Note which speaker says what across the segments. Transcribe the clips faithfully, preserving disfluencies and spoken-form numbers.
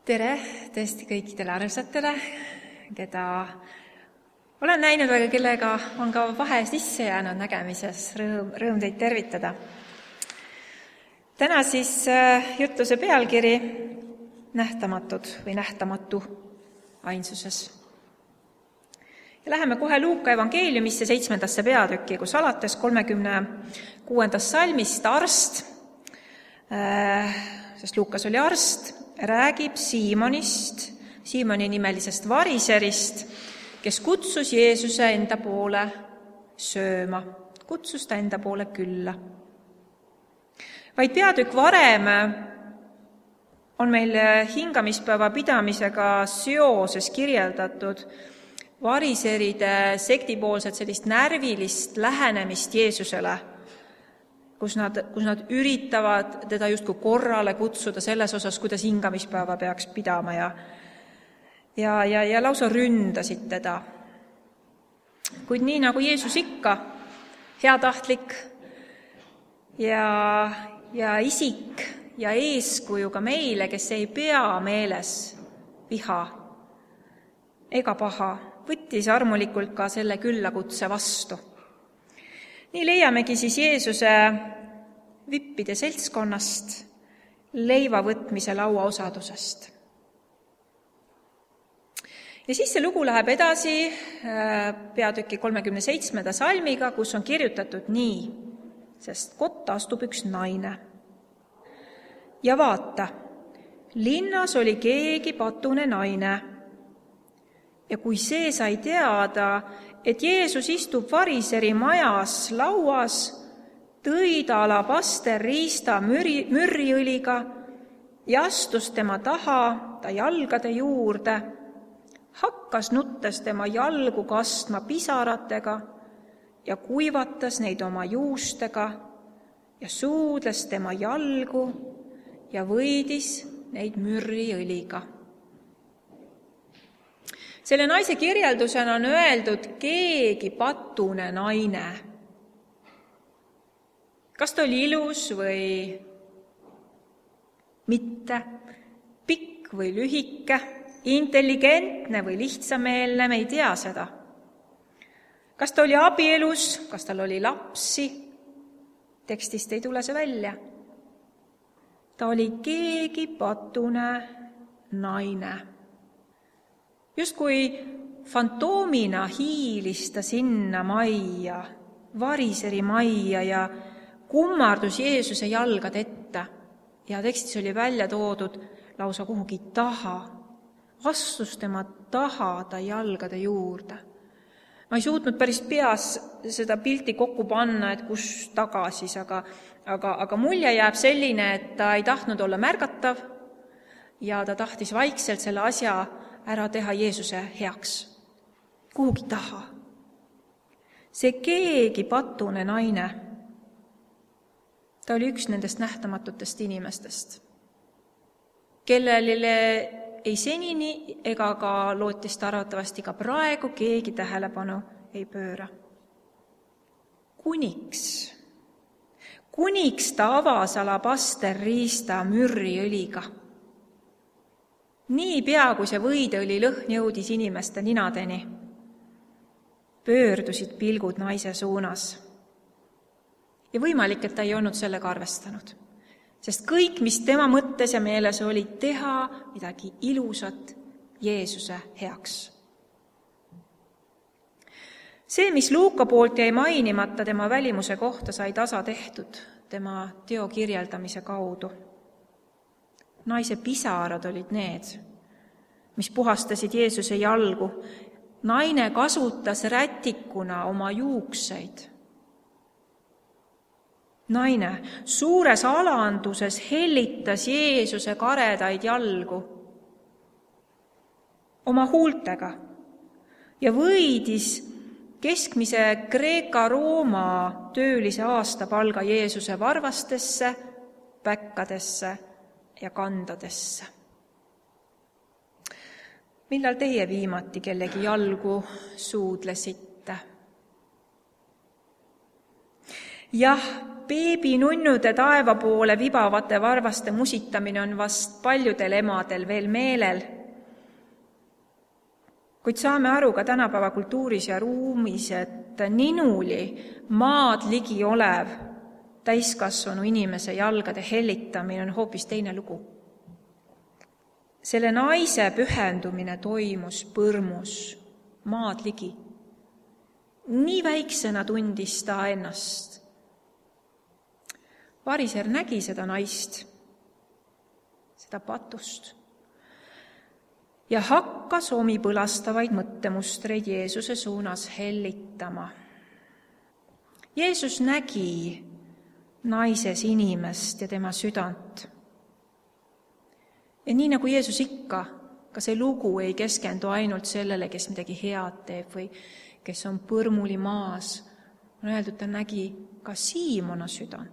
Speaker 1: Tere tõesti kõikidele armsatele, keda olen näinud, aga kellega on ka vahe sisse jäänud nägemises. Rõõm, rõõm teid tervitada. Täna siis jutluse pealkiri Nähtamatud või nähtamatu ainsuses. Ja läheme kohe Luuka evangeeliumisse seitsmendasse peatükki, kus alates kolmekümne kuuendast salmist arst, sest Luukas oli arst, räägib Siimonist, Siimoni nimelisest variserist, kes kutsus Jeesuse enda poole sööma, kutsus ta enda poole külla. Vaid peatükk varem on meil hingamispäeva pidamisega seoses kirjeldatud variseride sektipoolset sellist närvilist lähenemist Jeesusele, kus nad, kus nad üritavad teda justkui korrale kutsuda selles osas, kuidas hingamispäeva peaks pidama ja, ja, ja, ja lausa ründasid teda. Kuid nii nagu Jeesus ikka, heatahtlik ja, ja isik ja eeskuju ka meile, kes ei pea meeles viha ega paha, võttis armulikult ka selle küllakutse vastu. Nii leiamegi siis Jeesuse vippide seltskonnast, leiva võtmise laua osadusest. Ja siis see lugu läheb edasi peatüki kolmekümne seitsmenda salmiga, kus on kirjutatud nii, sest kotta astub üks naine. Ja vaata, linnas oli keegi patune naine. Ja kui see sai teada, et Jeesus istub variseri majas lauas, tõi ta alabaster riista mürri, mürriõliga ja astus tema taha, ta jalgade juurde, hakkas nuttes tema jalgu kastma pisaratega ja kuivatas neid oma juustega ja suudles tema jalgu ja võidis neid mürriõliga. Selle naise kirjeldusena on öeldud keegi patune naine. Kas ta oli ilus või mitte, pikk või lühike, intelligentne või lihtsameelne, me ei tea seda. Kas ta oli abielus, kas tal oli lapsi, tekstist ei tule see välja. Ta oli keegi patune naine. Just kui fantoomina hiilis ta sinna majja, variseri majja ja kummardus Jeesuse jalgade ette. Ja tekstis oli välja toodud lausa kuhugi taha, astus tema taha ta jalgade juurde. Ma ei suutnud päris peas seda pilti kokku panna, et kus taga siis, aga, aga, aga mulje jääb selline, et ta ei tahtnud olla märgatav ja ta tahtis vaikselt selle asja ära teha Jeesuse heaks, kuhugi taha. See keegi patune naine, ta oli üks nendest nähtamatutest inimestest, kellele ei senini ega ka lootis ta arvatavasti ka praegu keegi tähelepanu ei pööra. Kuniks, kuniks ta avas alabaster riista mürriõliga. Nii pea, kui see võideõli lõhn jõudis inimeste ninadeni, pöördusid pilgud naise suunas. Ja võimalik, et ta ei olnud sellega arvestanud, sest kõik, mis tema mõttes ja meeles oli teha midagi ilusat Jeesuse heaks. See, mis Luuka poolt jäi mainimata tema välimuse kohta, sai tasa tehtud tema teo kirjeldamise kaudu. Naise pisarad olid need, mis puhastasid Jeesuse jalgu. Naine kasutas rätikuna oma juukseid. Naine suures alanduses hellitas Jeesuse karedaid jalgu oma huultega ja võidis keskmise Kreeka-Rooma töölise aastapalga Jeesuse varvastesse, päkkadesse ja kandadesse. Millal teie viimati kellegi jalgu suudlesite? Jah, beebinunnude taeva poole vibavate varvaste musitamine on vast paljudel emadel veel meelel. Kuid saame aru ka tänapäeva kultuuris ja ruumis, et ninuli maad ligi olev täiskasvanu inimese jalgade hellitamine on hoopis teine lugu. Selle naise pühendumine toimus põrmus maad ligi. Nii väiksena tundis ta ennast. Variser nägi seda naist, seda patust, ja hakkas omi põlastavaid mõttemustreid Jeesuse suunas hellitama. Jeesus nägi naises inimest ja tema südant. Ja nii nagu Jeesus ikka, ka see lugu ei keskendu ainult sellele, kes midagi head teeb või kes on põrmuli maas. On öeldud, ta nägi ka Siimona südant.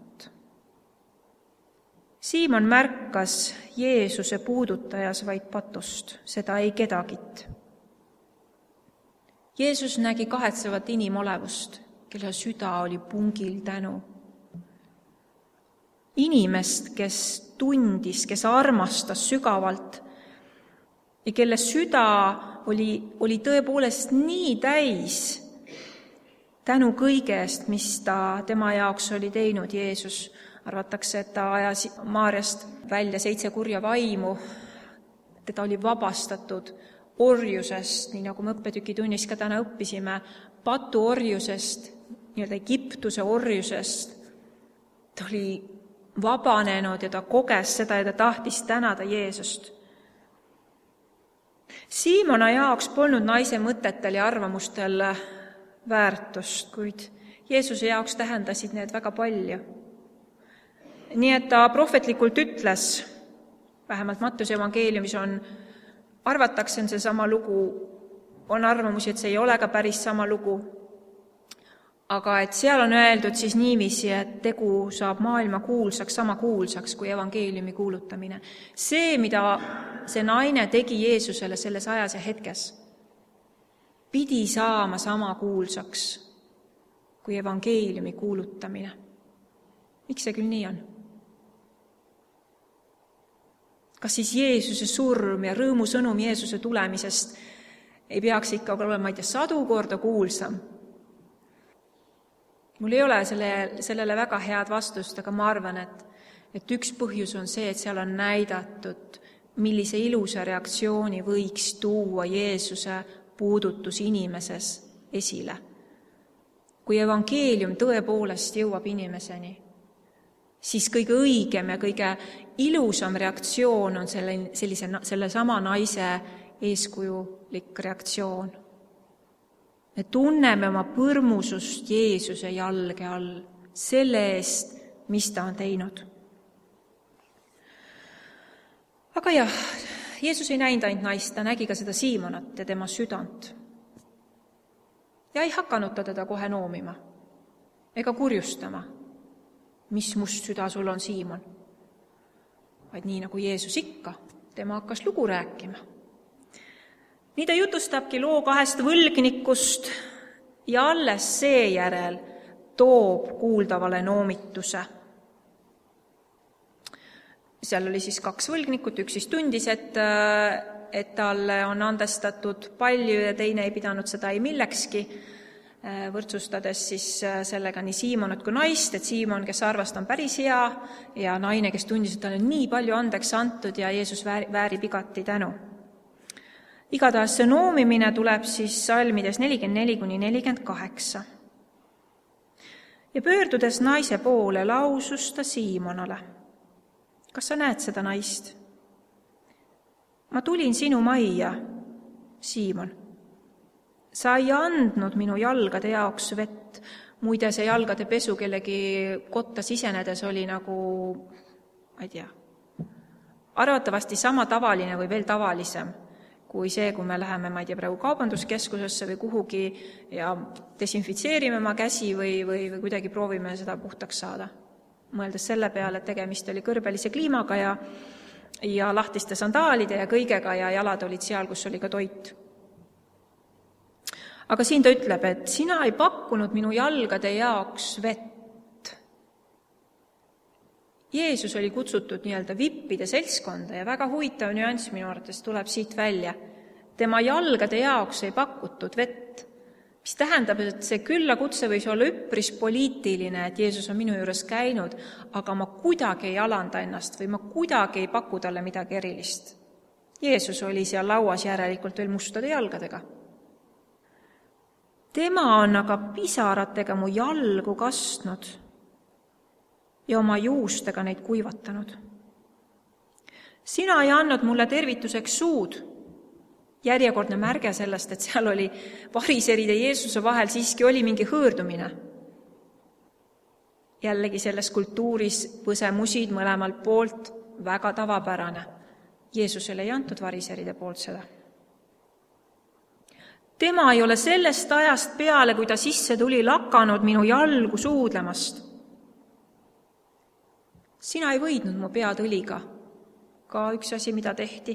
Speaker 1: Siimon märkas Jeesuse puudutajas vaid patust, seda ei kedagit. Jeesus nägi kahetsevat inimolevust, kelle süda oli pungil tänu. Inimest, kes tundis, kes armastas sügavalt ja kelle süda oli, oli tõepoolest nii täis tänu kõigest, mis ta tema jaoks oli teinud. Jeesus arvatakse, et ta ajas Maarjast välja seitse kurja vaimu, teda oli vabastatud orjusest, nii nagu me õppetükitunnis ka täna õppisime, patu orjusest, nii-öelda Egiptuse orjusest. Ta oli vabanenud ja ta koges seda ja ta tahtis tänada Jeesust. Siimona jaoks polnud naise mõtetel ja arvamustel väärtust, kuid Jeesuse jaoks tähendasid need väga palju. Nii et ta prohvetlikult ütles, vähemalt Mattuse evangeeliumis on, arvatakse on see sama lugu, on arvamusi, et see ei ole ka päris sama lugu, aga et seal on öeldud siis niiviisi, et tegu saab maailma kuulsaks, sama kuulsaks kui evangeeliumi kuulutamine. See, mida see naine tegi Jeesusele selles ajas ja hetkes, pidi saama sama kuulsaks kui evangeeliumi kuulutamine. Miks see küll nii on? Kas siis Jeesuse surm ja rõõmusõnum Jeesuse tulemisest ei peaks ikka olema, ma ei tea, sadu korda kuulsam? Mul ei ole selle, sellele väga head vastust, aga ma arvan, et, et üks põhjus on see, et seal on näidatud, millise ilusa reaktsiooni võiks tuua Jeesuse puudutus inimeses esile. Kui evangeelium tõepoolest jõuab inimeseni, siis kõige õigem ja kõige ilusam reaktsioon on selle, sellise, selle sama naise eeskujulik reaktsioon. Me tunneme oma põrmusust Jeesuse jalge all, selle eest, mis ta on teinud. Aga jah, Jeesus ei näinud ainult naist, ta nägi ka seda Siimonat ja tema südant. Ja ei hakanud ta teda kohe noomima ega kurjustama. Mis must süda sul on, Siimon? Vaid nii nagu Jeesus ikka, tema hakkas lugu rääkima. Nii ta jutustabki loo kahest võlgnikust ja alles seejärel toob kuuldavale noomituse. Seal oli siis kaks võlgnikut, üks siis tundis, et, et talle on andestatud palju ja teine ei pidanud seda ei millekski, võrdsustades siis sellega nii Siimonat kui naist, et Siimon, kes arvas, on päris hea, ja naine, kes tundis, et talle on nii palju andeks antud ja Jeesus väärib igati tänu. Igatahes see noomimine tuleb siis salmides nelikümmend neli kuni nelikümmend kaheksa. Ja pöördudes naise poole lausus ta Siimonale. Kas sa näed seda naist? Ma tulin sinu majja, Siimon. Sa ei andnud minu jalgade jaoks vett. Muide, see jalgade pesu kellegi kotta sisenedes oli nagu, ma ei tea, arvatavasti sama tavaline või veel tavalisem kui see, kui me läheme, ma ei tea, praegu kaubanduskeskusesse või kuhugi ja desinfitseerime oma käsi või, või, või kuidagi proovime seda puhtaks saada. Mõeldes selle peale, et tegemist oli kõrbelise kliimaga ja, ja lahtiste sandaalide ja kõigega ja jalad olid seal, kus oli ka toit. Aga siin ta ütleb, et sina ei pakkunud minu jalgade jaoks vett. Jeesus oli kutsutud nii-öelda vippide seltskonda ja väga huvitav nüanss minu arvates tuleb siit välja. Tema jalgade jaoks ei pakutud vett, mis tähendab, et see küllakutse võis olla üpris poliitiline, et Jeesus on minu juures käinud, aga ma kuidagi ei alanda ennast või ma kuidagi ei paku talle midagi erilist. Jeesus oli seal lauas järelikult veel mustade jalgadega. Tema on aga pisaratega mu jalgu kastnud ja oma juustega neid kuivatanud. Sina ei andnud mulle tervituseks suud. Järjekordne märge sellest, et seal oli variseride ja Jeesuse vahel siiski oli mingi hõõrdumine. Jällegi selles kultuuris põsemusid mõlemalt poolt väga tavapärane. Jeesusele ei antud variseride poolt seda. Tema ei ole sellest ajast peale, kui ta sisse tuli, lakanud minu jalgu suudlemast. Sina ei võidnud mu pead õliga, ka üks asi, mida tehti.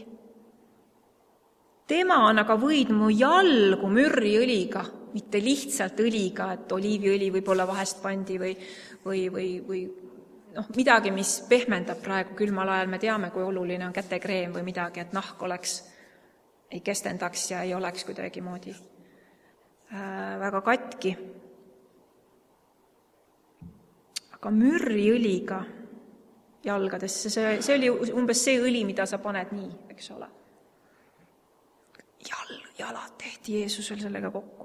Speaker 1: Tema on aga võidnud mu jalgu mürriõliga, mitte lihtsalt õliga, et oliiviõli võib-olla vahest pandi või, või, või, või noh, midagi, mis pehmendab praegu külmal ajal. Me teame, kui oluline on kätekreem või midagi, et nahk oleks, ei kestendaks ja ei oleks kuidagi moodi äh, väga katki. Aga mürriõliga jalgadesse, see, see oli umbes see õli, mida sa paned nii, eks ole. Jal, jalad tehti Jeesusel sellega kokku.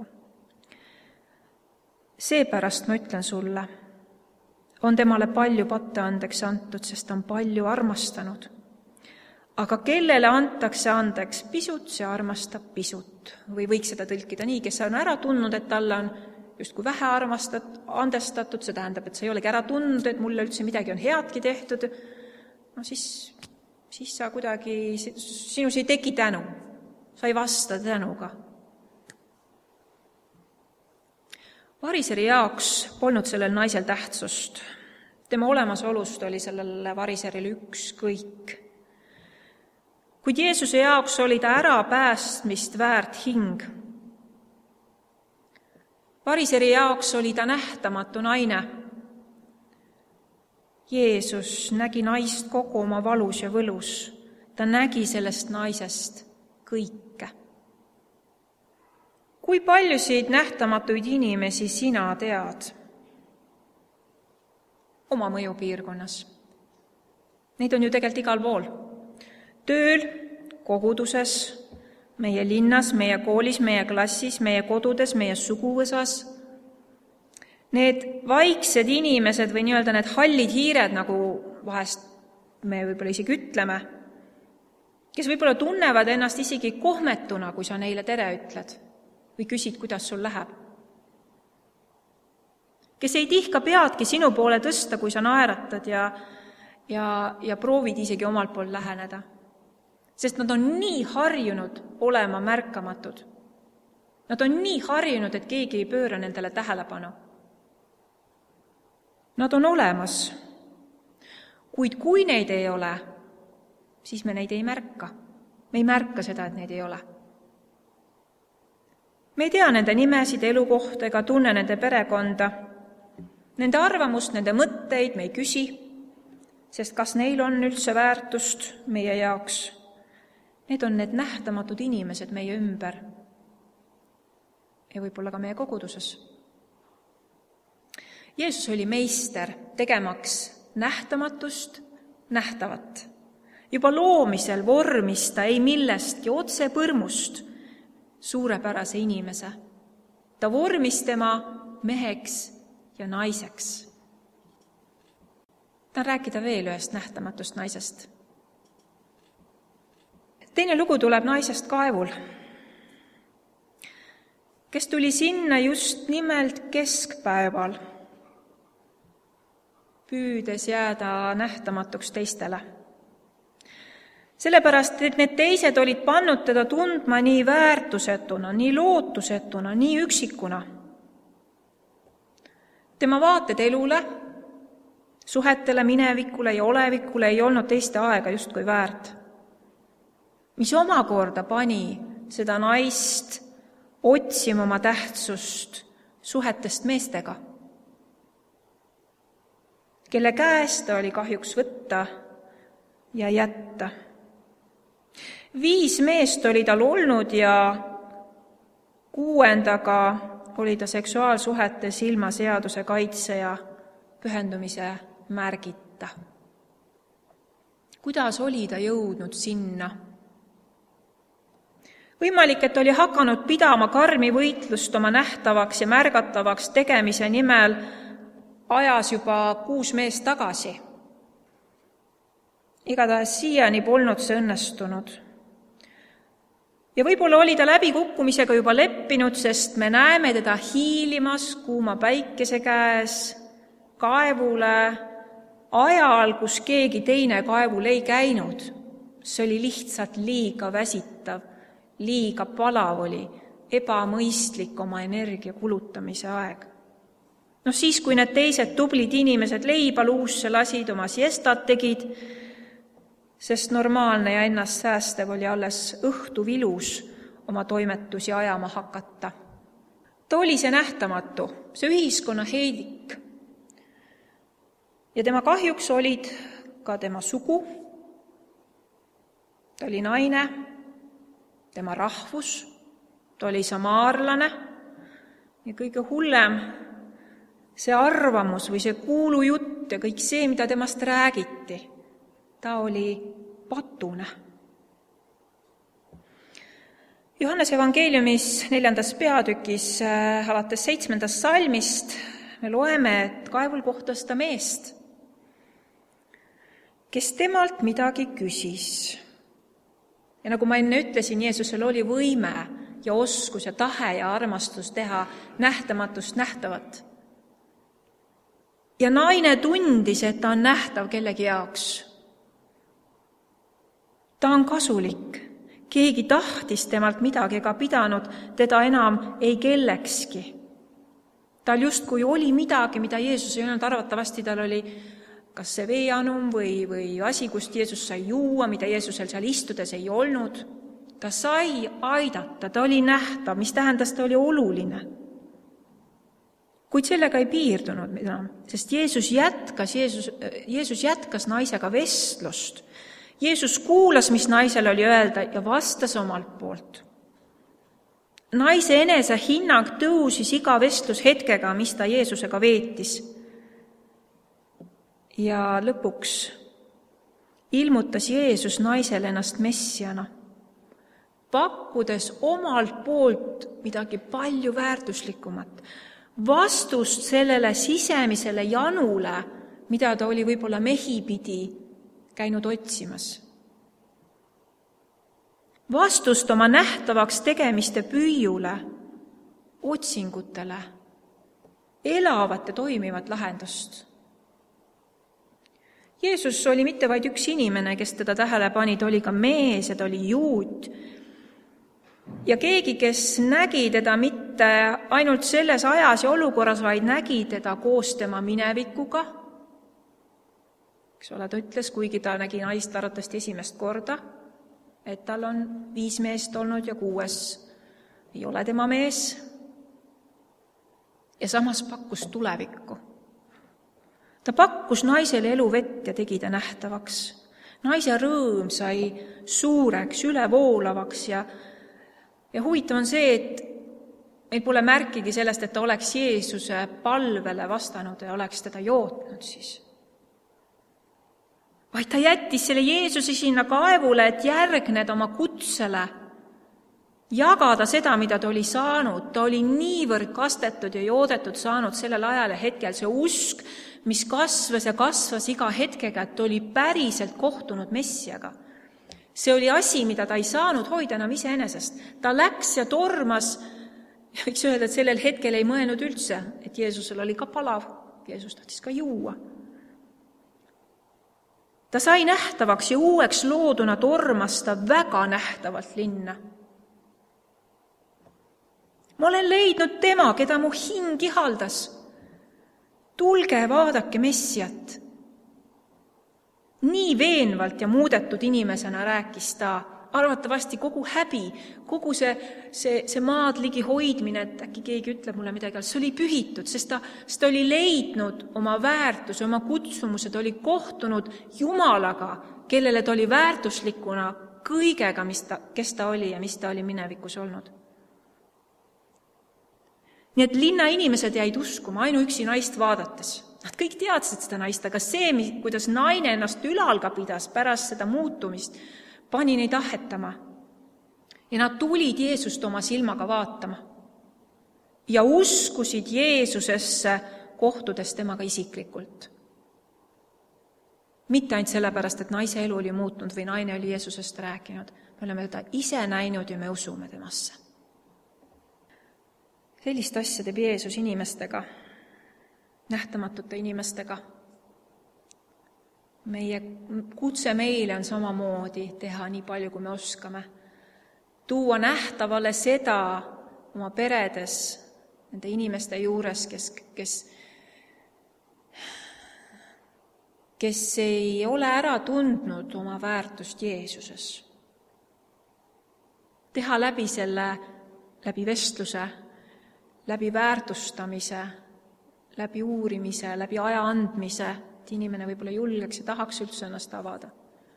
Speaker 1: Seepärast ma ütlen sulle, on temale palju patte andeks antud, sest on palju armastanud. Aga kellele antakse andeks pisut, see armastab pisut. Või võiks seda tõlkida nii, kes on ära tundnud, et talle on justkui vähe armastat, andestatud, see tähendab, et sa ei olegi ära tundnud, et mulle üldse midagi on headki tehtud, no siis, siis sa kuidagi, sinus ei teki tänu, sa ei vasta tänuga. Variseri jaoks polnud sellel naisel tähtsust. Tema olemasolust oli sellele variseril ükskõik. Kuid Jeesuse jaoks oli ta ära päästmist väärt hing. Variseri jaoks oli ta nähtamatu naine. Jeesus nägi naist kogu oma valus ja võlus. Ta nägi sellest naisest kõike. Kui paljusid nähtamatuid inimesi sina tead oma mõjupiirkonnas? Neid on ju tegelikult igal pool. Tööl, koguduses, meie linnas, meie koolis, meie klassis, meie kodudes, meie suguvõsas. Need vaiksed inimesed või nii-öelda need hallid hiired, nagu vahest me võib-olla isegi ütleme, kes võib-olla tunnevad ennast isegi kohmetuna, kui sa neile tere ütled või küsid, kuidas sul läheb. Kes ei tihka peadki sinu poole tõsta, kui sa naeratad ja, ja, ja proovid isegi omalt pool läheneda. Sest nad on nii harjunud olema märkamatud. Nad on nii harjunud, et keegi ei pööra nendele tähelepanu. Nad on olemas, kuid kui neid ei ole, siis me neid ei märka. Me ei märka seda, et neid ei ole. Me ei tea nende nimesid, elukohta ega tunne nende perekonda. Nende arvamust, nende mõtteid me ei küsi, sest kas neil on üldse väärtust meie jaoks. Need on need nähtamatud inimesed meie ümber ja võib-olla ka meie koguduses. Jeesus oli meister tegemaks nähtamatust nähtavat. Juba loomisel vormis ta ei millestki otse põrmust suurepärase inimese. Ta vormis tema meheks ja naiseks. Ta on rääkida veel ühest nähtamatust naisest. Teine lugu tuleb naisest Kaevul, kes tuli sinna just nimelt keskpäeval, püüdes jääda nähtamatuks teistele. Sellepärast, et need teised olid pannud teda tundma nii väärtusetuna, nii lootusetuna, nii üksikuna. Tema vaated elule, suhetele, minevikule ja olevikule ei olnud teiste aega justkui väärt, mis omakorda pani seda naist otsima oma tähtsust suhetest meestega, kelle käest ta oli kahjuks võtta ja jätta. Viis meest oli tal olnud ja kuuendaga oli ta seksuaalsuhetes ilma seaduse kaitse ja pühendumise märgita. Kuidas oli ta jõudnud sinna? Võimalik, et oli hakanud pidama karmi võitlust oma nähtavaks ja märgatavaks tegemise nimel ajas juba kuus meest tagasi. Igatahes siiani polnud see õnnestunud. Ja võib-olla oli ta läbikukkumisega juba leppinud, sest me näeme teda hiilimas kuuma päikese käes kaevule ajal, kus keegi teine kaevul ei käinud. See oli lihtsalt liiga väsitav, liiga palav oli, ebamõistlik oma energia kulutamise aeg. No siis, kui need teised tublid inimesed leiba luusse lasid, oma siestat tegid, sest normaalne ja ennast säästev oli alles õhtu vilus oma toimetusi ajama hakata. Ta oli see nähtamatu, see ühiskonna heidik. Ja tema kahjuks olid ka tema sugu. Ta oli naine, tema rahvus, ta oli samaarlane ja kõige hullem see arvamus või see kuulujutt ja kõik see, mida temast räägiti, ta oli patune. Johannes evangeeliumis neljandas peatükis alates seitsmendast salmist me loeme, et kaevul kohtas ta meest, kes temalt midagi küsis. Ja nagu ma enne ütlesin, Jeesusel oli võime ja oskus ja tahe ja armastus teha nähtamatust nähtavat. Ja naine tundis, et ta on nähtav kellegi jaoks. Ta on kasulik. Keegi tahtis temalt midagi ega pidanud teda enam ei kellekski. Tal justkui oli midagi, mida Jeesus ei olnud, arvatavasti tal oli kas see veeanum või, või asi, kust Jeesus sai juua, mida Jeesusel seal istudes ei olnud. Ta sai aidata, ta oli nähtav, mis tähendas, ta oli oluline. Kuid sellega ei piirdunud enam, sest Jeesus jätkas, Jeesus, Jeesus jätkas naisega vestlust. Jeesus kuulas, mis naisel oli öelda ja vastas omalt poolt. Naise enese hinnang tõusis iga vestlus hetkega, mis ta Jeesusega veetis. Ja lõpuks ilmutas Jeesus naisele ennast messiana, pakkudes omalt poolt midagi palju väärtuslikumat, vastust sellele sisemisele janule, mida ta oli võib-olla mehi pidi käinud otsimas. Vastust oma nähtavaks tegemiste püüule, otsingutele, elavat ja toimivat lahendust. Jeesus oli mitte vaid üks inimene, kes teda tähele pani, ta oli ka mees ja ta oli juut. Ja keegi, kes nägi teda mitte ainult selles ajas ja olukorras, vaid nägi teda koos tema minevikuga. Eks ole, ta ütles, kuigi ta nägi naist arvatavasti esimest korda, et tal on viis meest olnud ja kuues ei ole tema mees. Ja samas pakkus tulevikku. Ta pakkus naisele elu vett ja tegi ta nähtavaks. Naise rõõm sai suureks, ülevoolavaks ja, ja huvitav on see, et meil pole märkigi sellest, et ta oleks Jeesuse palvele vastanud ja oleks teda jootnud siis. Vaid ta jättis selle Jeesuse sinna kaevule, et järgneda oma kutsele, jagada seda, mida ta oli saanud. Ta oli niivõrd kastetud ja joodetud saanud sellel ajal ja hetkel see usk, mis kasvas ja kasvas iga hetkega, et ta oli päriselt kohtunud Messiaga. See oli asi, mida ta ei saanud hoida enam iseenesest. Ta läks ja tormas, ja võiks öelda, et sellel hetkel ei mõelnud üldse, et Jeesusel oli ka palav, Jeesus tahtis ka juua. Ta sai nähtavaks ja uueks looduna tormas ta väga nähtavalt linna. Ma olen leidnud tema, keda mu hing ihaldas. Tulge, vaadake Messiat. Nii veenvalt ja muudetud inimesena rääkis ta arvatavasti kogu häbi, kogu see, see, see maadligi hoidmine, et äkki keegi ütleb mulle midagi, see oli pühitud, sest ta, sest ta oli leidnud oma väärtuse, oma kutsumuse, ta oli kohtunud Jumalaga, kellele ta oli väärtuslikuna kõigega, mis ta, kes ta oli ja mis ta oli minevikus olnud. Nii et linna inimesed jäid uskuma ainuüksi naist vaadates. Nad kõik teadsid seda naist, aga see, kuidas naine ennast ülalga pidas pärast seda muutumist, pani neid ahetama. Ja nad tulid Jeesust oma silmaga vaatama. Ja uskusid Jeesusesse kohtudes temaga isiklikult. Mitte ainult sellepärast, et naise elu oli muutunud või naine oli Jeesusest rääkinud. Me oleme teda ise näinud ja me usume temasse. Sellist asja teeb Jeesus inimestega, nähtamatute inimestega. Meie kutse meile on samamoodi teha nii palju, kui me oskame. Tuua nähtavale seda oma peredes, nende inimeste juures, kes, kes, kes ei ole ära tundnud oma väärtust Jeesuses. Teha läbi selle, läbi vestluse, läbi väärtustamise, läbi uurimise, läbi aja andmise, et inimene võib-olla julgeks ja tahaks üldse ennast avada.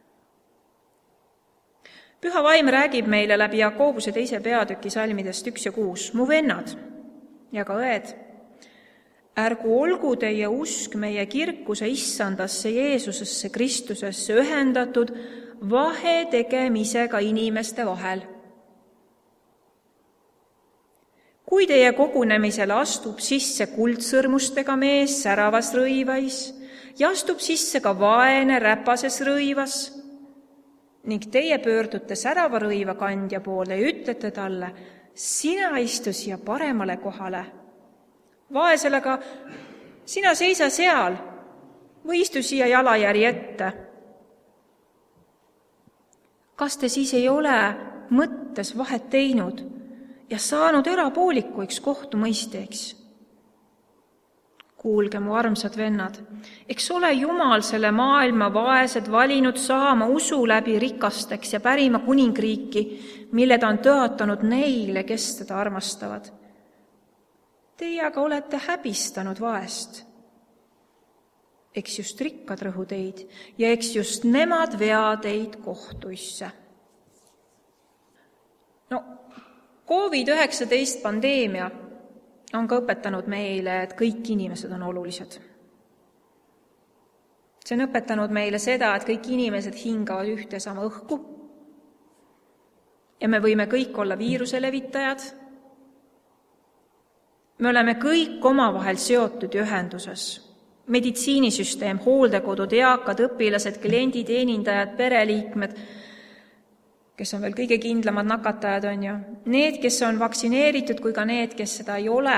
Speaker 1: Püha vaim räägib meile läbi Jakobuse teise peatüki salmidest üks ja kuus. Mu vennad ja ka õed, ärgu olgu teie usk meie kirkuse issandasse Jeesusesse Kristusesse ühendatud vahe tegemisega inimeste vahel. Kui teie kogunemisele astub sisse kuldsõrmustega mees säravas rõivais ja astub sisse ka vaene räpases rõivas ning teie pöördute särava rõiva kandja poole ja ütlete talle, sina istu siia paremale kohale. Vaesele ka, sina seisa seal või istu siia jalajärje ette. Kas te siis ei ole mõttes vahet teinud ja saanud erapoolikuiks kohtumõistjaks? Kuulge, mu armsad vennad, eks ole Jumal selle maailma vaesed valinud saama usu läbi rikasteks ja pärima kuningriiki, mille ta on tõotanud neile, kes teda armastavad. Teie aga olete häbistanud vaest. Eks just rikkad rõhu teid ja eks just nemad vea teid kohtuisse. No, covid üheksateist pandeemia on ka õpetanud meile, et kõik inimesed on olulised. See on õpetanud meile seda, et kõik inimesed hingavad ühte sama õhku ja me võime kõik olla viiruse levitajad. Me oleme kõik omavahel seotud ja ühenduses. Meditsiinisüsteem, hooldekodud, eakad, õpilased, kliendid, teenindajad, pereliikmed, kes on veel kõige kindlamad nakatajad, on ju. Need, kes on vaktsineeritud, kui ka need, kes seda ei ole.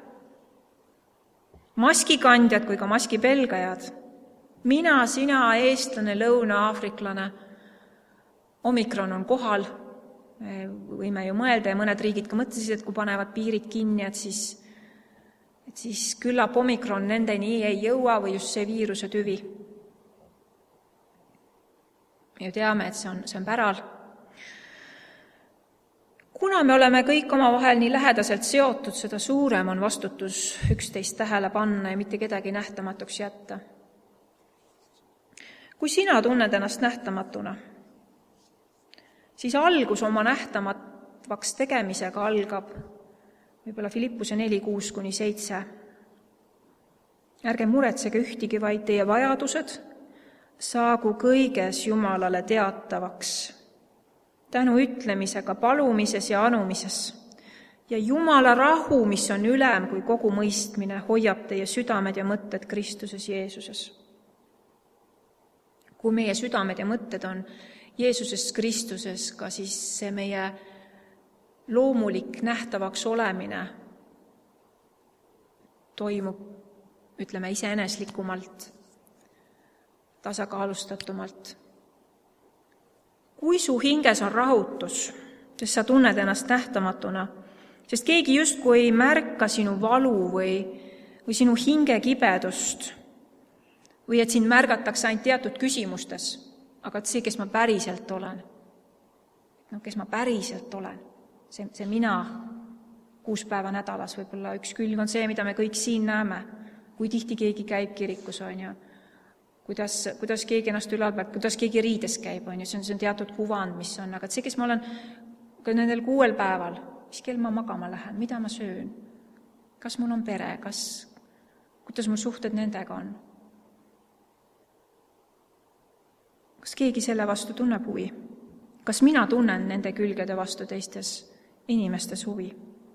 Speaker 1: Maskikandjad kui ka maskipelgajad. Mina, sina, eestlane, lõuna-aafriklane. Omikron on kohal. Võime ju mõelda ja mõned riigid ka mõtlesid, et kui panevad piirid kinni, et siis, et siis küllap omikron nendeni ei jõua või just see viiruse tüvi. Me ju teame, et see on, see on päral. Kuna me oleme kõik omavahel nii lähedaselt seotud, seda suurem on vastutus üksteist tähele panna ja mitte kedagi nähtamatuks jätta. Kui sina tunned ennast nähtamatuna, siis algus oma nähtamatvaks tegemisega algab võib-olla Filippuse neli, kuus kuni seitse. Ärge muretsege ühtigi, vaid teie vajadused saagu kõiges Jumalale teatavaks, tänu ütlemisega palumises ja anumises. Ja Jumala rahu, mis on ülem kui kogu mõistmine, hoiab teie südamed ja mõtted Kristuses Jeesuses. Kui meie südamed ja mõtted on Jeesuses Kristuses, ka siis see meie loomulik nähtavaks olemine toimub, ütleme, iseeneslikumalt, tasakaalustatumalt. Kui su hinges on rahutus, sest sa tunned ennast nähtamatuna, sest keegi justkui ei märka sinu valu või, või sinu hinge kibedust, või et sind märgatakse ainult teatud küsimustes, aga see, kes ma päriselt olen. no kes ma päriselt olen. See, see mina kuus päeva nädalas, võib-olla üks külg on see, mida me kõik siin näeme. Kui tihti keegi käib kirikus, on ju. Kuidas, kuidas keegi ennast ülalpeab, kuidas keegi riides käib, on ju. See on, see on teatud kuvand, mis on. Aga see, kes ma olen ka nendel kuuel päeval, mis kell ma magama lähen, mida ma söön, kas mul on pere, kas, kuidas mul suhted nendega on. Kas keegi selle vastu tunneb huvi? Kas mina tunnen nende külgede vastu teistes inimestes huvi?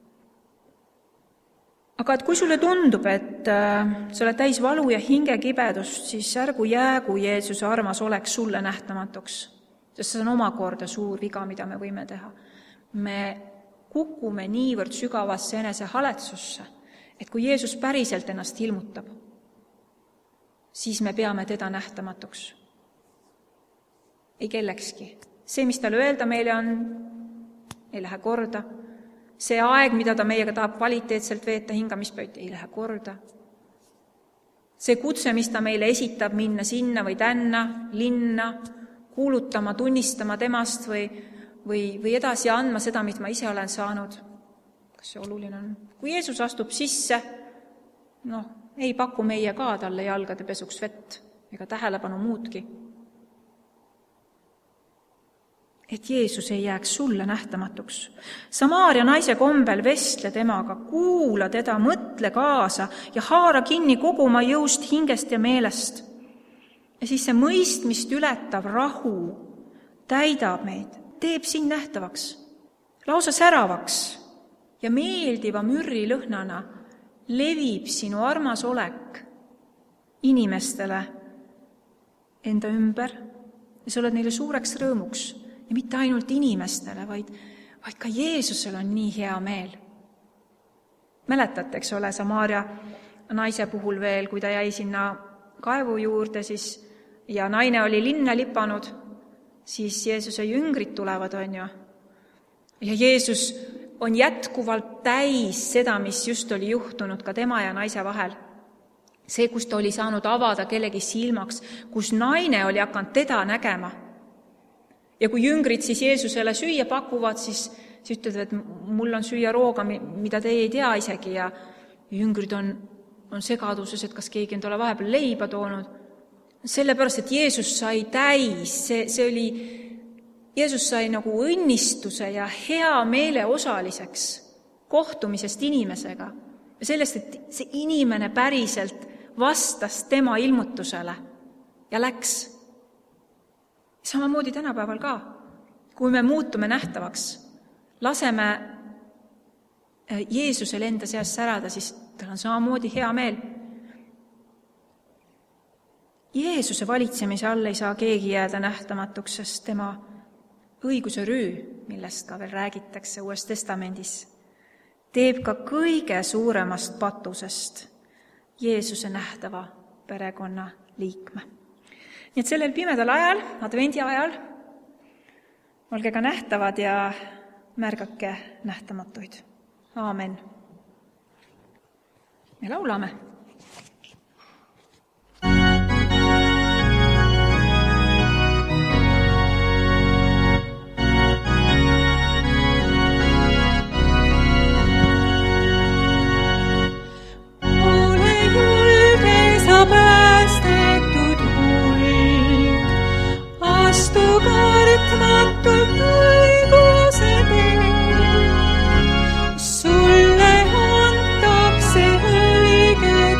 Speaker 1: Aga et kui sulle tundub, et äh, sa oled täis valu ja hingekibedust, siis ärgu jäägu Jeesuse armas oleks sulle nähtamatuks, sest see on omakorda suur viga, mida me võime teha. Me kukume niivõrd sügavasse enese haletsusse, et kui Jeesus päriselt ennast ilmutab, siis me peame teda nähtamatuks. Ei kellekski. See, mis tal öelda meile on, ei lähe korda. See aeg, mida ta meiega tahab kvaliteetselt veeta, hingamispööti, ei lähe korda. See kutse, mis ta meile esitab minna sinna või tänna, linna, kuulutama, tunnistama temast või, või, või edasi andma seda, mida ma ise olen saanud. Kas see oluline on? Kui Jeesus astub sisse, noh, ei paku meie ka talle jalgade pesuks vett ega tähelepanu muudki. Et Jeesus ei jääks sulle nähtamatuks. Samaaria naise kombel vestle temaga, kuula teda, mõtle kaasa ja haara kinni kogu oma jõust, hingest ja meelest. Ja siis see mõistmist ületav rahu täidab meid, teeb sind nähtavaks, lausa säravaks ja meeldiva mürri lõhnana levib sinu armas olek inimestele enda ümber ja sa oled neile suureks rõõmuks. Ja mitte ainult inimestele, vaid, vaid ka Jeesusel on nii hea meel. Mäletate, eks ole, Samaaria naise puhul veel, kui ta jäi sinna kaevu juurde, siis, ja naine oli linna lipanud, siis Jeesuse jüngrid tulevad, on ju. Ja Jeesus on jätkuvalt täis seda, mis just oli juhtunud ka tema ja naise vahel. See, kus ta oli saanud avada kellegi silmaks, kus naine oli hakanud teda nägema. Ja kui jüngrid siis Jeesusele süüa pakuvad, siis, siis ütlevad, et mul on süüa rooga, mida te ei tea isegi, ja jüngrid on, on segaduses, et kas keegi on talle vahepeal leiba toonud. Sellepärast, et Jeesus sai täis, see, see oli, Jeesus sai nagu õnnistuse ja hea meele osaliseks kohtumisest inimesega ja sellest, et see inimene päriselt vastas tema ilmutusele ja läks. Samamoodi tänapäeval ka, kui me muutume nähtavaks, laseme Jeesusel enda seas särada, siis tal on samamoodi hea meel. Jeesuse valitsemise all ei saa keegi jääda nähtamatuks, sest tema õiguse rüü, millest ka veel räägitakse Uues Testamendis, teeb ka kõige suuremast patusest Jeesuse nähtava perekonna liikme. Nii et sellel pimedal ajal, advendi ajal, olge ka nähtavad ja märgake nähtamatuid. Aamen. Me laulame.
Speaker 2: Ole julge sa päästetud hulk, astu kartmatult õiguse teel. Sulle antakse õige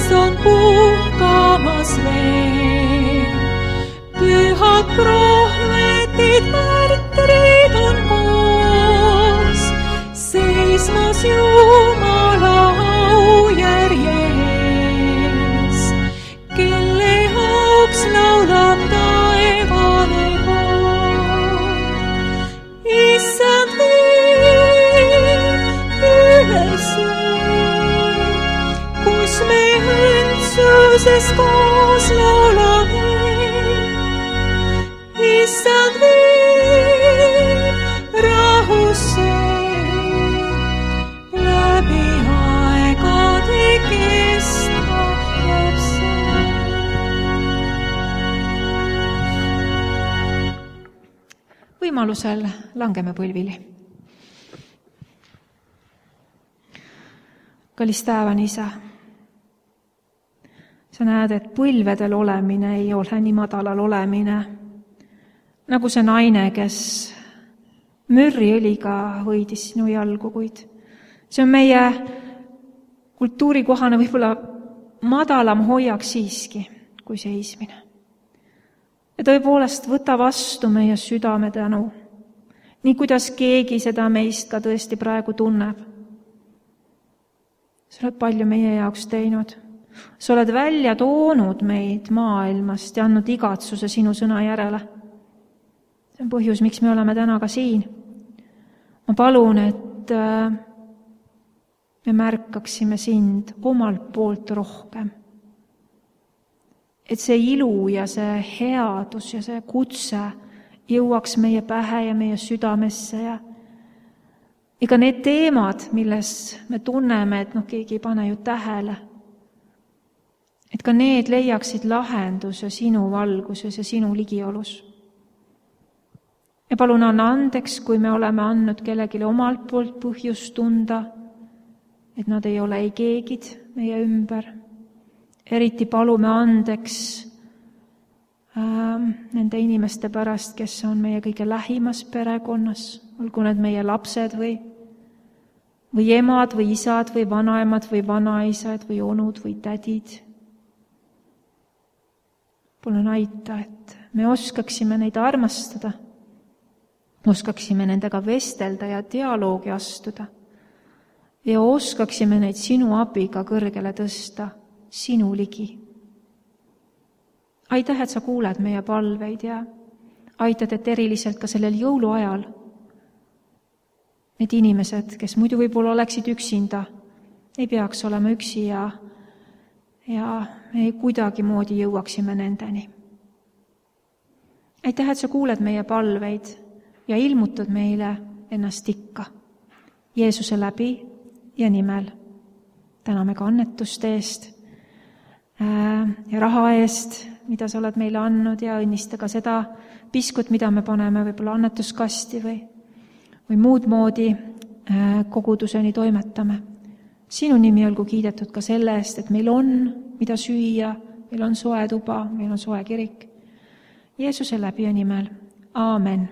Speaker 2: on puhkamas veel. Pühad prohvetid, märtrid on koos, seismas Jumala aujärjes, kelle auks laulab taevane koor. Issand viib üles jõe, kus me õndsuses koos laulame. Issand viib rahusse, läbi aegade kestva jääb see.
Speaker 1: Võimalusel langeme põlvili. Kallis taevane Isa, sa näed, et põlvedel olemine ei ole nii madalal olemine, nagu see naine, kes mürriõliga võidis sinu jalgu, kuid see on meie kultuurikohane võib-olla madalam hoiak siiski kui seismine. Ja tõepoolest võta vastu meie südame tänu, nii kuidas keegi seda meist ka tõesti praegu tunneb. Sa oled palju meie jaoks teinud. Sa oled välja toonud meid maailmast ja andnud igatsuse sinu sõna järele. See on põhjus, miks me oleme täna ka siin. Ma palun, et me märkaksime sind omalt poolt rohkem. Et see ilu ja see headus ja see kutse jõuaks meie pähe ja meie südamesse ja ega need teemad, milles me tunneme, et noh, keegi ei pane ju tähele, et ka need leiaksid lahenduse sinu valguses ja sinu ligiolus. Ja palun anna andeks, kui me oleme andnud kellelegi omalt poolt põhjust tunda, et nad ei ole ei keegid meie ümber. Eriti palume andeks äh, nende inimeste pärast, kes on meie kõige lähimas perekonnas, olgu need meie lapsed või, või emad või isad või vanaemad või vanaisad või onud või tädid. Palun aita, et me oskaksime neid armastada, oskaksime nendega vestelda ja dialoogi astuda ja oskaksime neid sinu abiga kõrgele tõsta, sinu ligi. Aitäh, et sa kuuled meie palveid ja aitad, et eriliselt ka sellel jõuluajal need inimesed, kes muidu võib-olla oleksid üksinda, ei peaks olema üksi ja, ja me kuidagi moodi jõuaksime nendeni. Aitäh, et sa kuuled meie palveid ja ilmutad meile ennast ikka. Jeesuse läbi ja nimel. Täname ka annetuste eest ja raha eest, mida sa oled meile andnud ja õnnista ka seda piskut, mida me paneme võib-olla annetuskasti või, või muud moodi koguduseni toimetame. Sinu nimi olgu kiidetud ka selle eest, et meil on, mida süüa, meil on soe tuba, meil on soe kirik. Jeesuse läbi ja nimel. Aamen.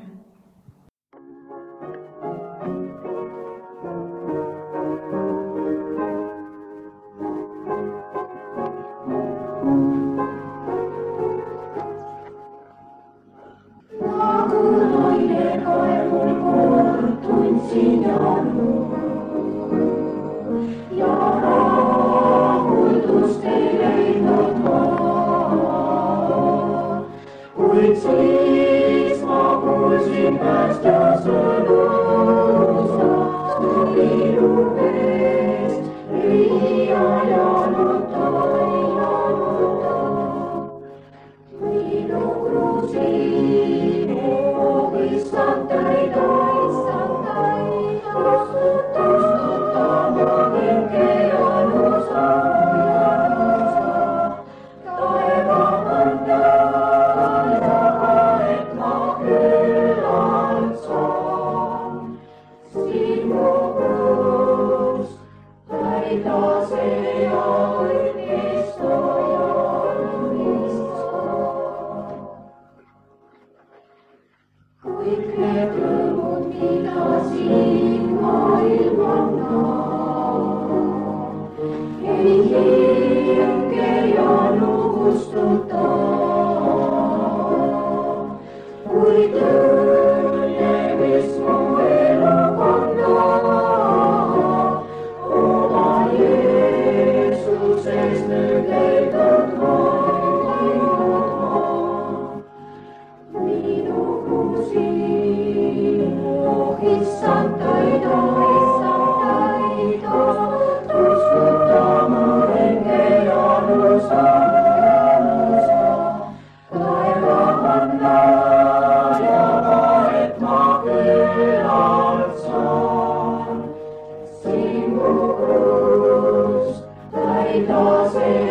Speaker 2: Ei
Speaker 3: aitas veel.